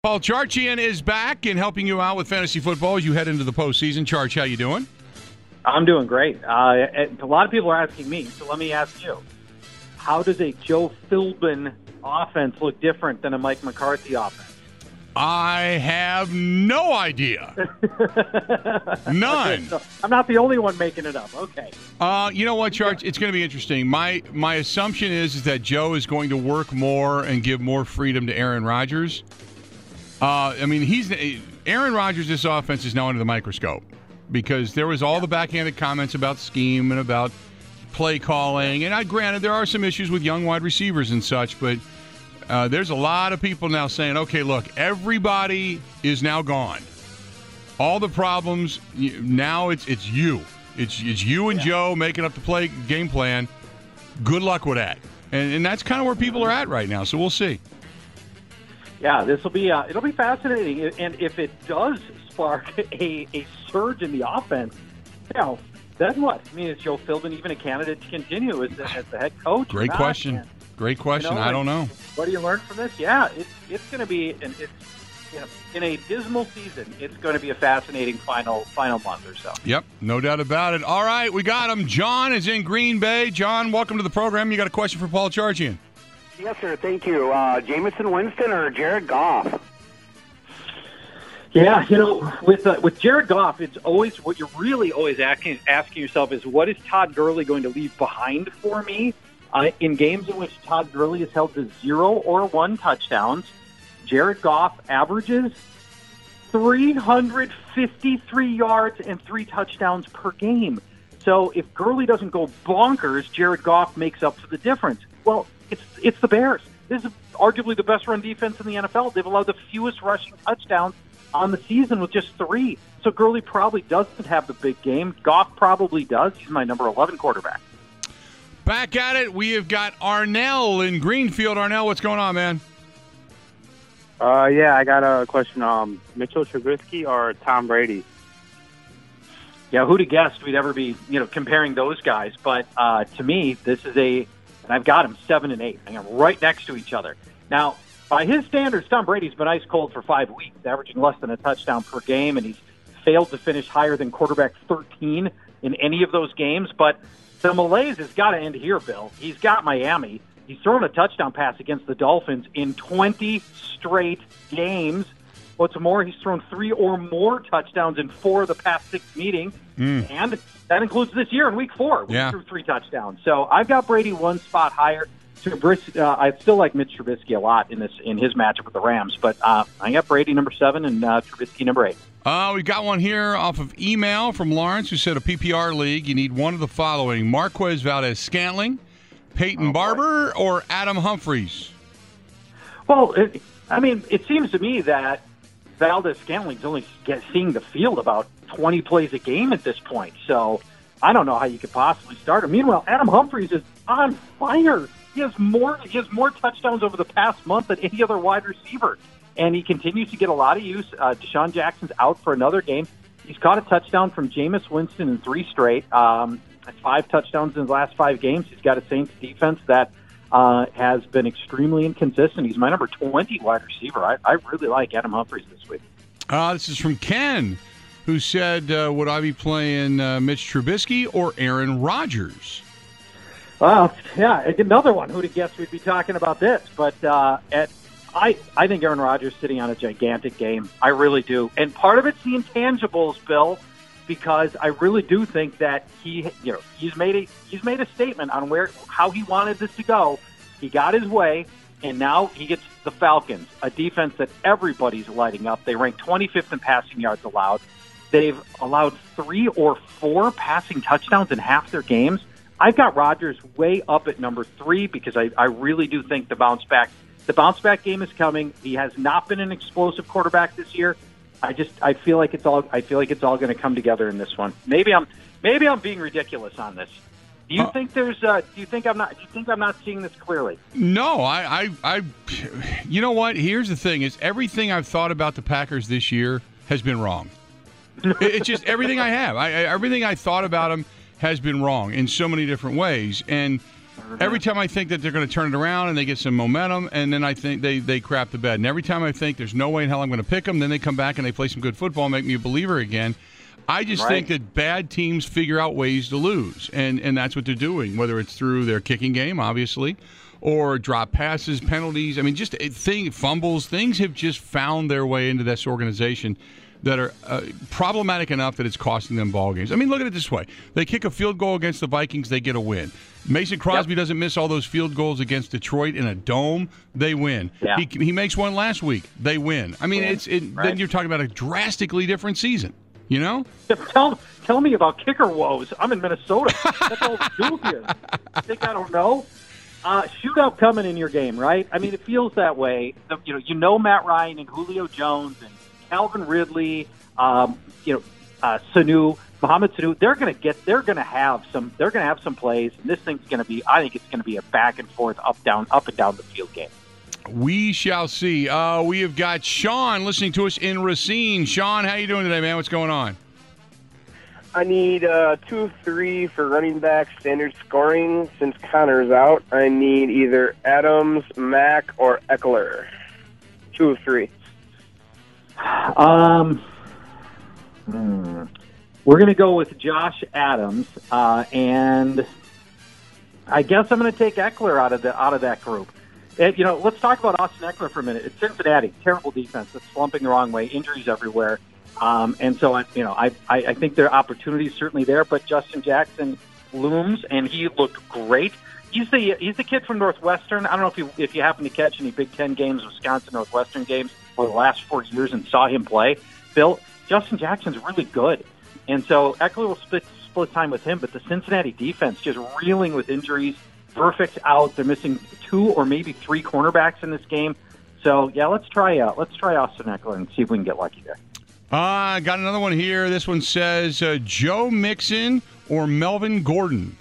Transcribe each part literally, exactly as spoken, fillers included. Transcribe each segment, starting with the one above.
Paul Charchian is back and helping you out with fantasy football as you head into the postseason. Charch, how you doing? I'm doing great. Uh, a lot of people are asking me, so let me ask you. How does a Joe Philbin offense look different than a Mike McCarthy offense? I have no idea. None. Okay, so I'm not the only one making it up. Okay. Uh, you know what, Charch? It's going to be interesting. My my assumption is, is that Joe is going to work more and give more freedom to Aaron Rodgers. Uh, I mean, he's Aaron Rodgers. This offense is now under the microscope because there was all the backhanded comments about scheme and about play calling. And I granted there are some issues with young wide receivers and such, but uh, there's a lot of people now saying, "Okay, look, everybody is now gone. All the problems now it's it's you. It's it's you and yeah. Joe making up the play game plan. Good luck with that." And and that's kind of where people are at right now. So we'll see. Yeah, this will be uh, it'll be fascinating, and if it does spark a, a surge in the offense, you know, then what? I mean, is Joe Philbin even a candidate to continue as the, as the head coach? Great question. And, Great question. You know, I don't know. What do you learn from this? Yeah, it's it's going to be an it's you know, in a dismal season. It's going to be a fascinating final final month or so. Yep, no doubt about it. All right, we got him. John is in Green Bay. John, welcome to the program. You got a question for Paul Charchian? Yes, sir. Thank you. Uh, Jameson Winston or Jared Goff? Yeah, you know, with uh, with Jared Goff, it's always what you're really always asking asking yourself is, what is Todd Gurley going to leave behind for me? Uh, in games in which Todd Gurley has held to zero or one touchdowns, Jared Goff averages three hundred fifty-three yards and three touchdowns per game. So if Gurley doesn't go bonkers, Jared Goff makes up for the difference. Well, It's it's the Bears. This is arguably the best run defense in the N F L. They've allowed the fewest rushing touchdowns on the season with just three. So Gurley probably doesn't have the big game. Goff probably does. He's my number eleven quarterback. Back at it, we have got Arnell in Greenfield. Arnell, what's going on, man? Uh, yeah, I got a question. Um, Mitchell Trubisky or Tom Brady? Yeah, who'd have guessed we'd ever be, you know, comparing those guys? But uh, to me, this is a And I've got him seven and eight. I am right next to each other. Now, by his standards, Tom Brady's been ice cold for five weeks, averaging less than a touchdown per game, and he's failed to finish higher than quarterback thirteen in any of those games. But the malaise has got to end here, Bill. He's got Miami. He's thrown a touchdown pass against the Dolphins in twenty straight games. What's more, he's thrown three or more touchdowns in four of the past six meetings, mm. and that includes this year in week four. We yeah. threw three touchdowns. So I've got Brady one spot higher. Trubisky, uh, I still like Mitch Trubisky a lot in this in his matchup with the Rams, but uh, I got Brady number seven and uh, Trubisky number eight. Uh, we got one here off of email from Lawrence, who said a P P R league, you need one of the following: Marquez Valdes-Scantling, Peyton oh, Barber, boy. or Adam Humphries. Well, it, I mean, it seems to me that Valdes-Scantling's only get, seeing the field about twenty plays a game at this point. So I don't know how you could possibly start him. Meanwhile, Adam Humphries is on fire. He has more he has more touchdowns over the past month than any other wide receiver. And he continues to get a lot of use. Uh, Deshaun Jackson's out for another game. He's caught a touchdown from Jameis Winston in three straight. Um, five touchdowns in his last five games. He's got a Saints defense that uh, has been extremely inconsistent. He's my number twenty wide receiver. I, I really like Adam Humphries this week. Uh, this is from Ken, who said, uh, would I be playing uh, Mitch Trubisky or Aaron Rodgers? Well, yeah, another one. Who'd have guessed we'd be talking about this? But uh, at, I, I think Aaron Rodgers is sitting on a gigantic game. I really do. And part of it's the intangibles, Bill, because I really do think that he, you know, he's made a he's made a statement on where how he wanted this to go. He got his way, and now he gets the Falcons, a defense that everybody's lighting up. They rank twenty-fifth in passing yards allowed. They've allowed three or four passing touchdowns in half their games. I've got Rodgers way up at number three because I, I really do think the bounce back the bounce back game is coming. He has not been an explosive quarterback this year. I just I feel like it's all I feel like it's all going to come together in this one. Maybe I'm maybe I'm being ridiculous on this. Do you uh, think there's uh, do you think I'm not do you think I'm not seeing this clearly? No, I, I I you know what? Here's the thing: is everything I've thought about the Packers this year has been wrong. It's just everything I have. I, I everything I thought about them has been wrong in so many different ways. And Every time I think that they're going to turn it around and they get some momentum, and then I think they, they crap the bed. And every time I think there's no way in hell I'm going to pick them, then they come back and they play some good football and make me a believer again. I just Right. think that bad teams figure out ways to lose, and, and that's what they're doing, whether it's through their kicking game, obviously, or drop passes, penalties. I mean, just thing, fumbles. Things have just found their way into this organization that are uh, problematic enough that it's costing them ball games. I mean, look at it this way. They kick a field goal against the Vikings, they get a win. Mason Crosby yep. doesn't miss all those field goals against Detroit in a dome, they win. Yeah. He, he makes one last week, they win. I mean, it's it, right. then you're talking about a drastically different season, you know? Tell, tell me about kicker woes. I'm in Minnesota. That's all we do here. I think I don't know. Uh, shootout coming in your game, right? I mean, it feels that way. The, you know, you know Matt Ryan and Julio Jones and Calvin Ridley, um, you know, uh, Sanu, Mohamed Sanu. They're going to get. They're going to have some. They're going to have some plays, and this thing's going to be. I think it's going to be a back and forth, up down, up and down the field game. We shall see. Uh, we have got Sean listening to us in Racine. Sean, how you doing today, man? What's going on? I need uh, two of three for running back standard scoring since Connor's out. I need either Adams, Mack, or Eckler. Two of three. Um, hmm. We're going to go with Josh Adams, uh, and I guess I'm going to take Eckler out of the out of that group. And, you know, let's talk about Austin Eckler for a minute. It's Cincinnati, terrible defense that's slumping the wrong way, injuries everywhere. Um, and so, I, you know, I, I, I think there are opportunities certainly there, but Justin Jackson looms, and he looked great. He's the he's the kid from Northwestern. I don't know if you if you happen to catch any Big Ten games, Wisconsin Northwestern games for the last four years and saw him play. Bill, Justin Jackson's really good, and so Eckler will split split time with him. But the Cincinnati defense just reeling with injuries. Perfect out. They're missing two or maybe three cornerbacks in this game. So yeah, let's try uh, let's try Austin Eckler and see if we can get lucky there. I uh, got another one here. This one says uh, Joe Mixon or Melvin Gordon.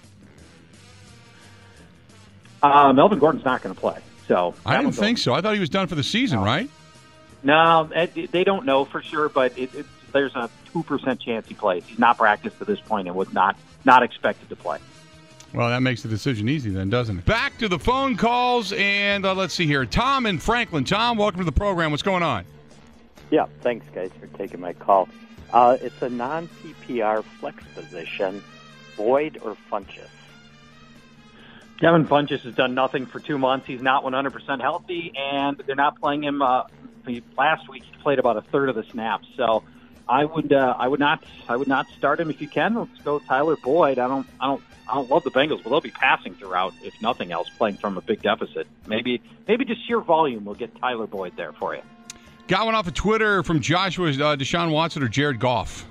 Uh, Melvin Gordon's not going to play. So I didn't think so. I thought he was done for the season, no. right? No, it, they don't know for sure, but it, it, there's a two percent chance he plays. He's not practiced to this point and was not not expected to play. Well, that makes the decision easy then, doesn't it? Back to the phone calls, and uh, let's see here. Tom in Franklin. Tom, welcome to the program. What's going on? Yeah, thanks, guys, for taking my call. Uh, it's a non-P P R flex position, Boyd or Funchess? Devin Funchess has done nothing for two months. He's not one hundred percent healthy, and they're not playing him. Uh, last week he played about a third of the snaps, so I would uh, I would not I would not start him if you can. Let's go Tyler Boyd. I don't I don't I don't love the Bengals, but they'll be passing throughout, if nothing else, playing from a big deficit. Maybe maybe just sheer volume will get Tyler Boyd there for you. Got one off of Twitter from Joshua, uh, Deshaun Watson or Jared Goff?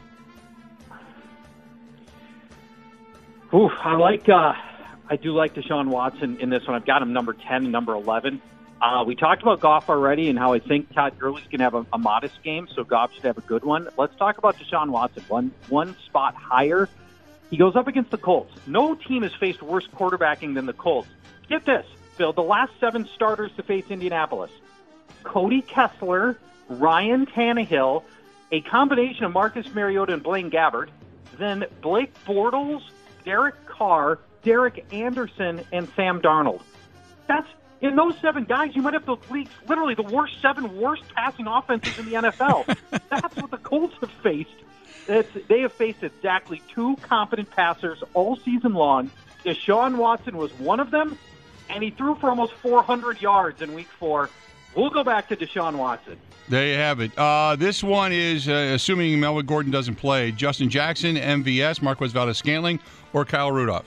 Ooh, I like, uh, I do like Deshaun Watson in this one. I've got him number ten and number eleven. Uh, we talked about Goff already and how I think Todd Gurley's going to have a, a modest game, so Goff should have a good one. Let's talk about Deshaun Watson. One, one spot higher. He goes up against the Colts. No team has faced worse quarterbacking than the Colts. Get this, Phil, the last seven starters to face Indianapolis. Cody Kessler, Ryan Tannehill, a combination of Marcus Mariota and Blaine Gabbert, then Blake Bortles, Derek Carr, Derek Anderson, and Sam Darnold. That's in those seven guys, you might have the league's literally the worst seven worst passing offenses in the N F L. That's what the Colts have faced. It's, they have faced exactly two competent passers all season long. Deshaun Watson was one of them, and he threw for almost four hundred yards in week four. We'll go back to Deshaun Watson. There you have it. Uh, this one is, uh, assuming Melvin Gordon doesn't play, Justin Jackson, M V S, Marquez Valdes-Scantling, or Kyle Rudolph?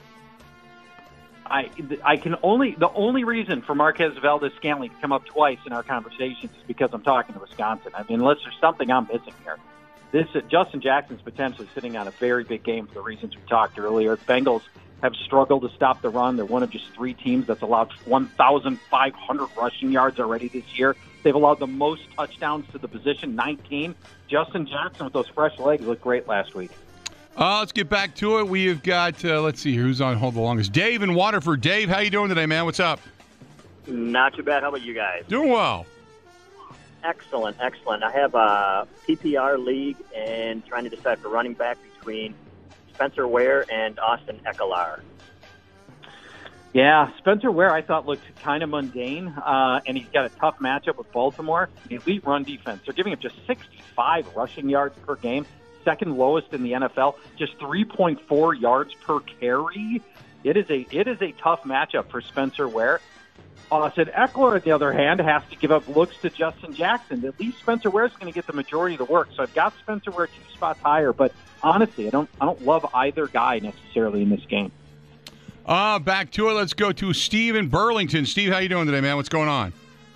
I I can only the only reason for Marquez Valdes-Scantling to come up twice in our conversations is because I'm talking to Wisconsin. I mean, unless there's something I'm missing here. This uh, Justin Jackson's potentially sitting on a very big game for the reasons we talked earlier. The Bengals have struggled to stop the run. They're one of just three teams that's allowed one thousand five hundred rushing yards already this year. They've allowed the most touchdowns to the position, nineteen. Justin Jackson with those fresh legs looked great last week. Uh, let's get back to it. We have got, uh, let's see, who's on hold the longest? Dave in Waterford. Dave, how you doing today, man? What's up? Not too bad. How about you guys? Doing well. Excellent, excellent. I have a P P R league and trying to decide for running back between Spencer Ware and Austin Eckler. Yeah, Spencer Ware I thought looked kind of mundane, uh, and he's got a tough matchup with Baltimore. The elite run defense. They're giving up just sixty-five rushing yards per game, second lowest in the N F L, just three point four yards per carry. It is a it is a tough matchup for Spencer Ware. Austin Eckler, on the other hand, has to give up looks to Justin Jackson. At least Spencer Ware is going to get the majority of the work. So I've got Spencer Ware two spots higher, but honestly, I don't I don't love either guy necessarily in this game. Uh, back to it. Let's go to Steve in Burlington. Steve, how you doing today, man? What's going on?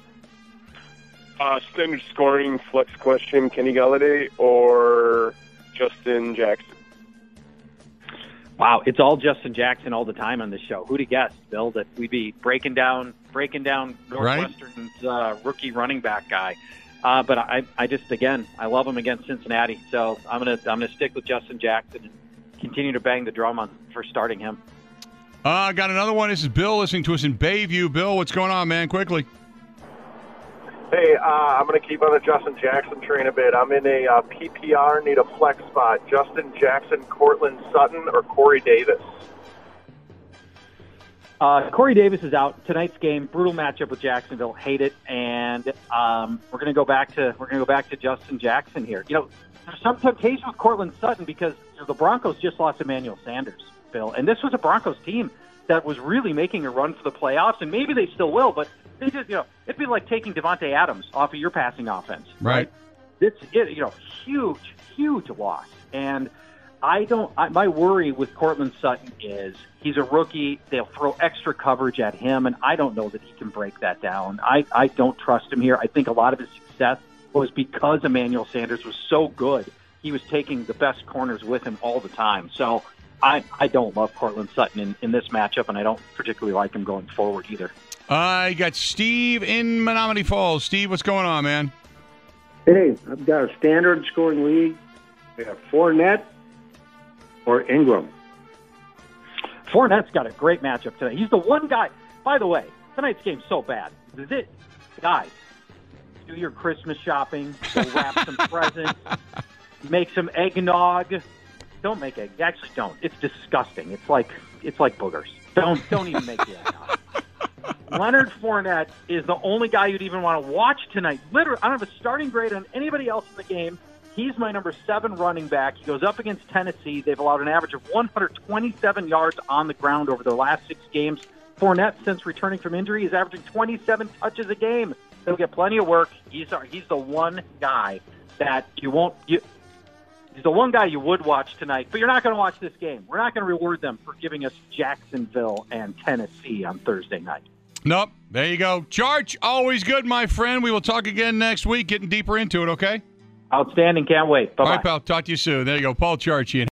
Uh, standard scoring flex question: Kenny Galladay or Justin Jackson? Wow, it's all Justin Jackson all the time on this show. Who'd have guessed, Bill, that we'd be breaking down breaking down Northwestern's uh, rookie running back guy? Uh, but I, I just again, I love him against Cincinnati, so I'm gonna I'm gonna stick with Justin Jackson and continue to bang the drum on for starting him. I uh, got another one. This is Bill listening to us in Bayview. Bill, what's going on, man? Quickly. Hey, uh, I'm going to keep on the Justin Jackson train a bit. I'm in a uh, P P R, need a flex spot. Justin Jackson, Cortland Sutton, or Corey Davis? Uh, Corey Davis is out tonight's game. Brutal matchup with Jacksonville. Hate it, and um, we're going to go back to we're going to go back to Justin Jackson here. You know, there's some temptation with Cortland Sutton because you know, the Broncos just lost Emmanuel Sanders, Bill, and this was a Broncos team that was really making a run for the playoffs, and maybe they still will, but they just, you know, it'd be like taking Devontae Adams off of your passing offense. Right. This, it, you know, huge, huge loss. And I don't, I, my worry with Cortland Sutton is he's a rookie. They'll throw extra coverage at him, and I don't know that he can break that down. I, I don't trust him here. I think a lot of his success was because Emmanuel Sanders was so good. He was taking the best corners with him all the time. So I, I don't love Cortland Sutton in, in this matchup, and I don't particularly like him going forward either. I got Steve in Menominee Falls. Steve, what's going on, man? Hey, I've got a standard scoring league. We have Fournette or Ingram. Fournette's got a great matchup today. He's the one guy. By the way, tonight's game's so bad. Is it, guys? Do your Christmas shopping. Go wrap some presents. Make some eggnog. Don't make egg. Actually, don't. It's disgusting. It's like it's like boogers. Don't don't even make the eggnog. Leonard Fournette is the only guy you'd even want to watch tonight. Literally, I don't have a starting grade on anybody else in the game. He's my number seven running back. He goes up against Tennessee. They've allowed an average of one hundred twenty-seven yards on the ground over their last six games. Fournette, since returning from injury, is averaging twenty-seven touches a game. He'll get plenty of work. He's our, he's the one guy that you won't. You, he's the one guy you would watch tonight, but you're not going to watch this game. We're not going to reward them for giving us Jacksonville and Tennessee on Thursday night. Nope. There you go. Charge, always good, my friend. We will talk again next week, getting deeper into it, okay? Outstanding. Can't wait. Bye-bye. All right, pal. Talk to you soon. There you go. Paul Charchian.